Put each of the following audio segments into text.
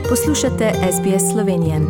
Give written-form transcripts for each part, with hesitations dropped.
Poslušate SBS Slovenije.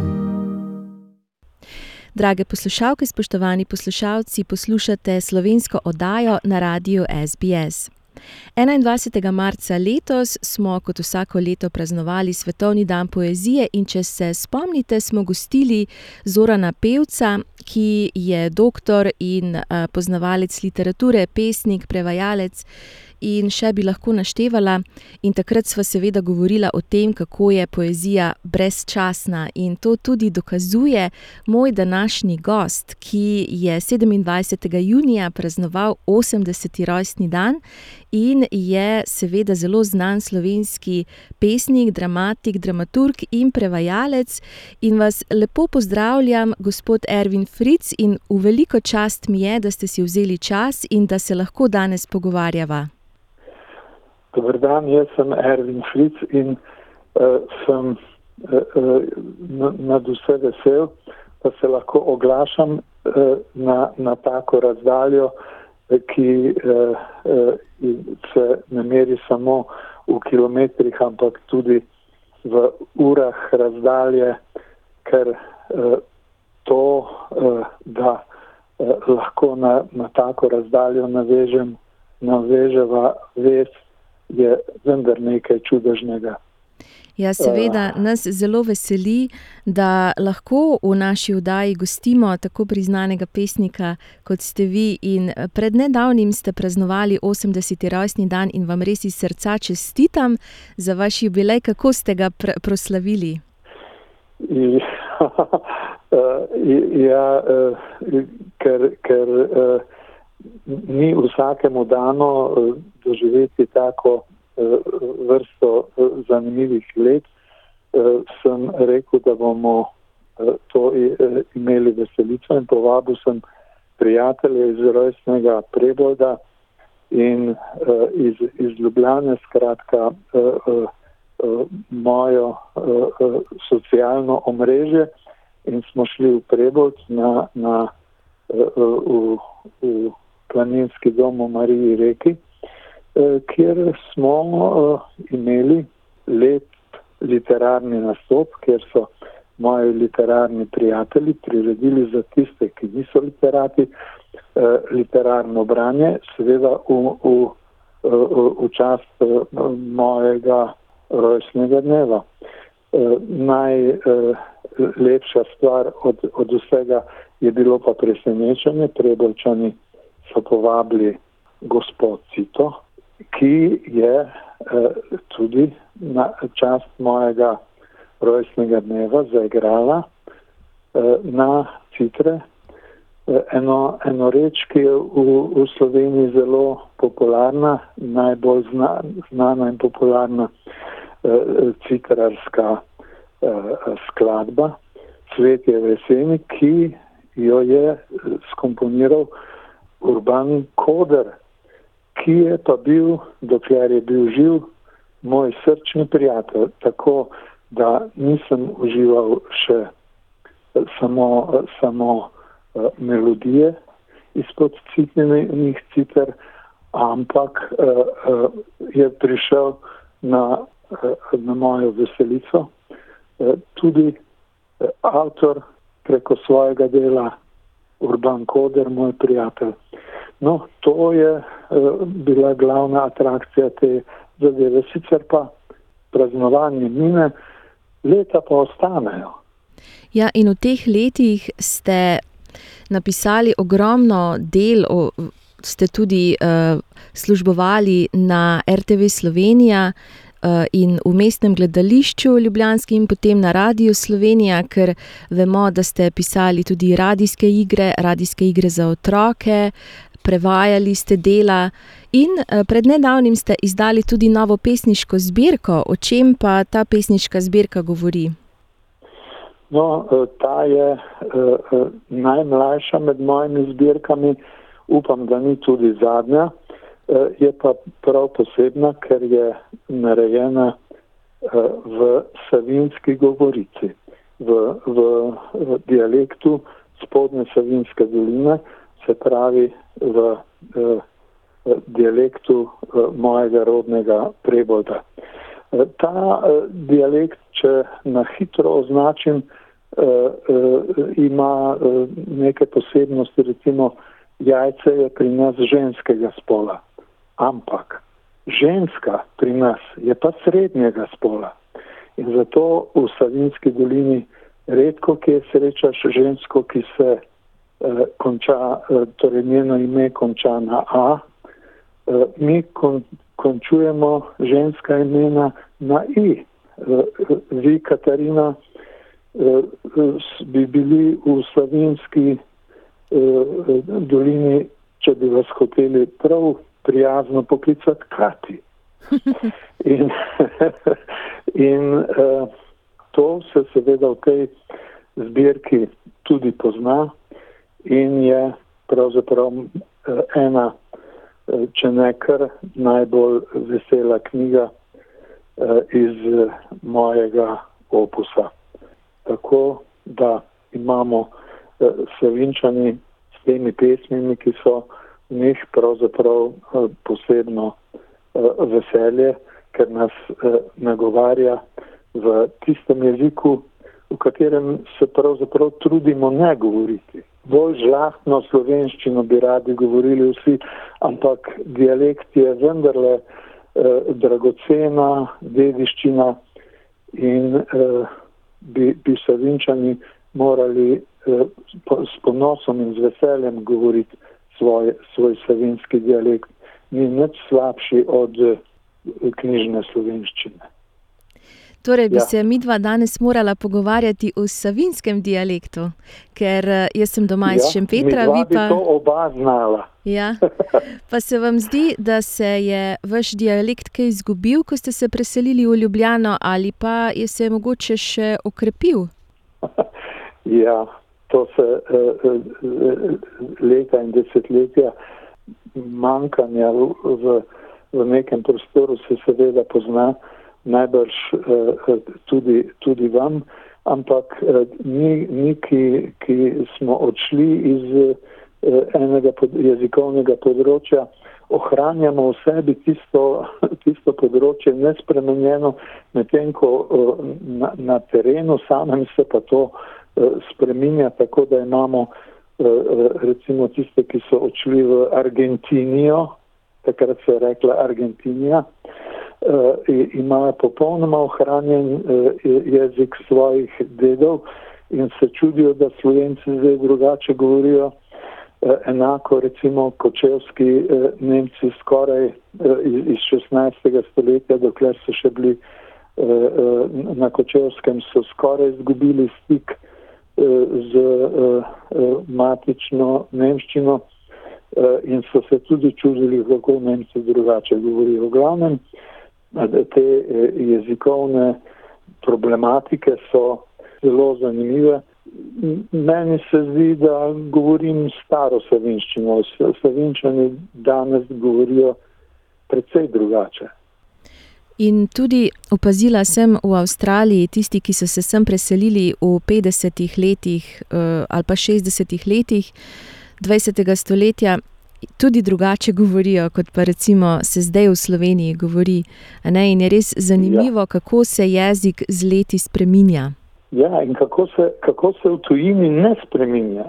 Drage poslušalke, spoštovani poslušalci, poslušate slovensko oddajo na radiju SBS. 21. marca letos smo kot vsako leto praznovali Svetovni dan poezije in če se spomnite, smo gostili Zorana Pevca, ki je doktor in poznavalec literature, pesnik, prevajalec in še bi lahko naštevala. In takrat sva seveda govorila o tem, kako je poezija brezčasna, in to tudi dokazuje moj današnji gost, ki je 27. junija praznoval 80. rojstni dan in je seveda zelo znan slovenski pesnik, dramatik, dramaturg in prevajalec. In vas lepo pozdravljam, gospod Ervin Fritz, in v veliko čast mi je, da ste si vzeli čas in da se lahko danes pogovarjava. Dobar dan, jaz sem Ervin Fritz in sem nad vse vesel, da se lahko oglašam na tako razdaljo, ki se ne meri samo v kilometrih, ampak tudi v urah razdalje, ker to, da lahko na tako razdaljo naveževa vest, je vendar nekaj čudežnega. Ja, seveda nas zelo veseli, da lahko v naši oddaji gostimo tako priznanega pesnika, kot ste vi, in pred nedavnim ste praznovali 80. rojstni dan in vam res iz srca čestitam za vaš jubilej. Kako ste ga proslavili? Ker ni vsakemu dano doživeti tako vrsto zanimivih let, sem rekel, da bomo to imeli veselico, in povabil sem prijatelje iz rojstnega Prebolda in iz Ljubljane, skratka mojo socialno omrežje, in smo šli v Prebold v planinski dom v Mariji Reki, kjer smo imeli lep literarni nastop, kjer so moji literarni prijatelji priredili za tiste, ki niso literati, literarno branje, seveda v čast mojega rojstnega dneva. Najlepša stvar od vsega je bilo pa presenečenje. Prebolčani so povabili gospod Cito, ki je tudi na čast mojega rojstnega dneva zaigrala na citre eno reč, ki je v Sloveniji zelo popularna, najbolj znana in popularna citrarska skladba Cvetje v jeseni, ki jo je skomponiral Urban Koder, ki je pa bil, dokler je bil živ, moj srčni prijatelj, tako da nisem užival še samo melodije izpod citnenih citer, ampak je prišel na mojo veselico tudi avtor preko svojega dela Urban Koder, moj prijatelj. No, to je bila glavna atrakcija te zadeve. Sicer pa praznovanje mine, leta pa ostanejo. Ja, in v teh letih ste napisali ogromno del, ste tudi službovali na RTV Slovenija in v mestnem gledališču ljubljanskem in potem na Radiu Slovenija, ker vemo, da ste pisali tudi radijske igre za otroke, prevajali ste dela in pred nedavnim ste izdali tudi novo pesniško zbirko. O čem pa ta pesniška zbirka govori? No, ta je najmlajša med mojimi zbirkami, upam, da ni tudi zadnja. Je pa prav posebna, ker je narejena v savinjski govorici, v dialektu Spodnje Savinjske doline, se pravi v dialektu mojega rodnega Prebolda. Ta dialekt, če na hitro označim, ima neke posebnosti, recimo jajce je pri nas ženskega spola, ampak ženska pri nas je pa srednjega spola. In zato v Savinjski dolini redko kje srečaš žensko, ki se konča, torej njeno ime konča na A. Mi končujemo ženska imena na I. Vi, Katarina, bi bili v Savinjski dolini, če bi vas hoteli prav prijazno poklicati, Kati. In to se seveda v tej zbirki tudi pozna in je pravzaprav ena, če ne kar najbolj vesela knjiga iz mojega opusa. Tako da imamo Savinjčani s temi pesmimi, ki so v njih pravzaprav posebno veselje, ker nas nagovarja v tistem jeziku, v katerem se pravzaprav trudimo ne govoriti. Bolj žlahtno slovenščino bi radi govorili vsi, ampak dialekt je vendarle dragocena dediščina in bi Savinjčani morali s ponosom in z veseljem govoriti svoj savinjski dialekt. Ni nič slabši od knjižne slovenščine. Torej bi se midva danes morala pogovarjati v savinjskem dialektu, ker jaz sem doma iz Šempetra, vi pa... bi to oba znala. Ja, pa se vam zdi, da se je vaš dialekt kaj izgubil, ko ste se preselili v Ljubljano, ali pa je se mogoče še okrepil? Ja, to se leta in desetletja manjkanja v nekem prostoru se seveda pozna, najbrž tudi vam, ampak mi, ki smo odšli iz enega jezikovnega področja, ohranjamo v sebi tisto področje nespremenjeno, medtem ko na terenu samem se pa to spreminja, tako da imamo recimo tiste, ki so odšli v Argentinijo, takrat se je rekla Argentinija, imajo popolnoma ohranjen jezik svojih dedov in se čudijo, da Slovenci zdaj drugače govorijo. Enako recimo kočevski Nemci skoraj iz 16. stoletja, dokler so še bili na Kočevskem, so skoraj izgubili stik z matično nemščino in so se tudi čudili, kako Nemci drugače govorijo. V glavnem, te jezikovne problematike so zelo zanimive. Meni se zdi, da govorim staro savinjščino. Savinjčani danes govorijo precej drugače. In tudi opazila sem v Avstraliji, tisti, ki so se sem preselili v 50. letih ali pa 60. letih 20. stoletja, tudi drugače govorijo, kot pa recimo se zdaj v Sloveniji govori. In je res zanimivo, kako se jezik z leti spreminja. Ja, in kako se v tujini ne spreminja.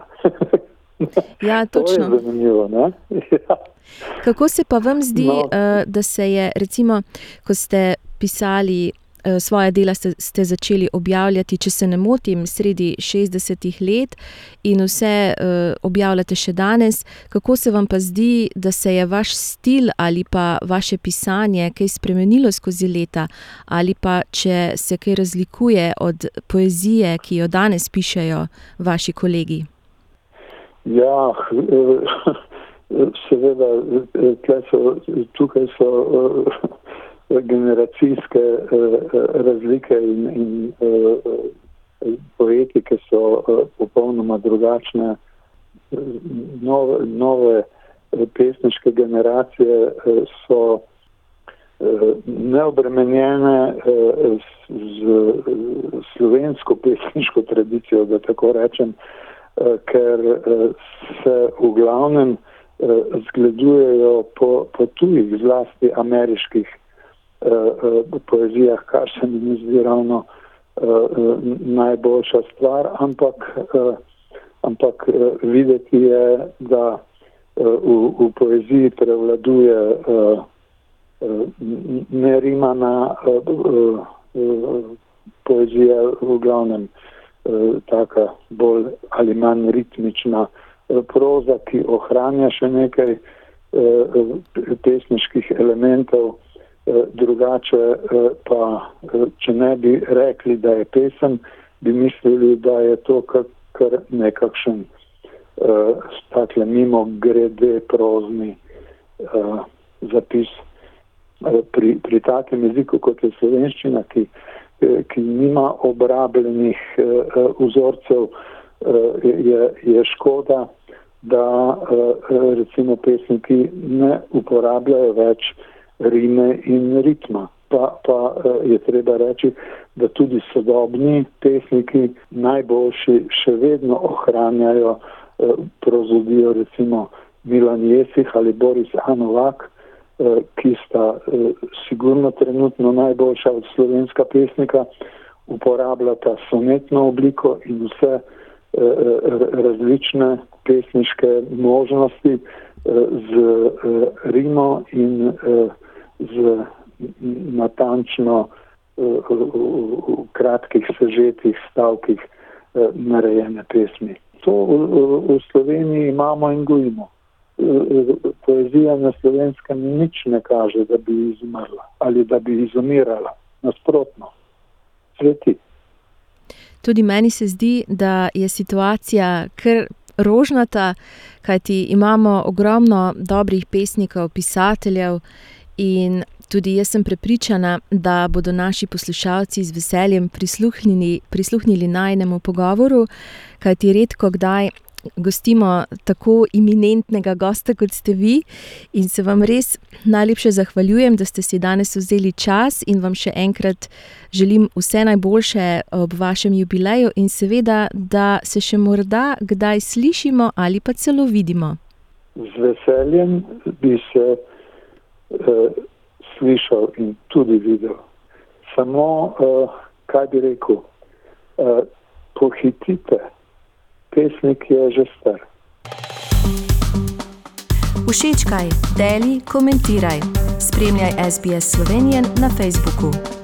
Ja, točno. To je zanimivo, ne? Ja. Kako se pa vam zdi, da se je, recimo, ko ste pisali svoje dela, ste začeli objavljati, če se ne motim, sredi 60. let in vse objavljate še danes, kako se vam pa zdi, da se je vaš stil ali pa vaše pisanje kaj spremenilo skozi leta, ali pa če se kaj razlikuje od poezije, ki jo danes pišejo vaši kolegi? Ja, seveda, tukaj so generacijske razlike in poetike so popolnoma drugačne. Nove pesniške generacije so neobremenjene z slovensko pesniško tradicijo, da tako rečem, ker se v glavnem zgledujejo po tujih, zlasti ameriških poezijah, kar se mi zdi ravno najboljša stvar, ampak videti je, da v poeziji prevladuje nerimana poezija, v glavnem taka bolj ali manj ritmična proza, ki ohranja še nekaj pesniških elementov, drugače pa, če ne bi rekli, da je pesem, bi mislili, da je to kar nekakšen takle mimo grede prozni zapis. Pri takem jeziku, kot je slovenščina, ki nima obrabljenih vzorcev, je škoda, da recimo pesniki ne uporabljajo več rime in ritma. Pa je treba reči, da tudi sodobni pesniki najboljši še vedno ohranjajo prozodijo, recimo Milan Jesih ali Boris A. Novak, ki sta sigurno trenutno najboljša od slovenska pesnika, uporabljata sonetno obliko in vse različne pesniške možnosti z rimo in z natančno v kratkih sežetih stavkih narejene pesmi. To v Sloveniji imamo in gojimo. Poezija na slovenskem nič ne kaže, da bi izumrla ali da bi izumirala. Nasprotno, cveti. Tudi meni se zdi, da je situacija kar rožnata, kajti imamo ogromno dobrih pesnikov, pisateljev in tudi jaz sem prepričana, da bodo naši poslušalci z veseljem prisluhnili najinemu pogovoru, kajti redko kdaj gostimo tako iminentnega gosta, kot ste vi, in se vam res najlepše zahvaljujem, da ste si danes vzeli čas in vam še enkrat želim vse najboljše ob vašem jubileju in seveda, da se še morda kdaj slišimo ali pa celo vidimo. Z veseljem bi se slišal in tudi videl. Samo, kaj bi rekel, pohitite. Pesnik je že star. Všečkaj, deli, komentiraj. Spremljaj SBS Slovenijo na Facebooku.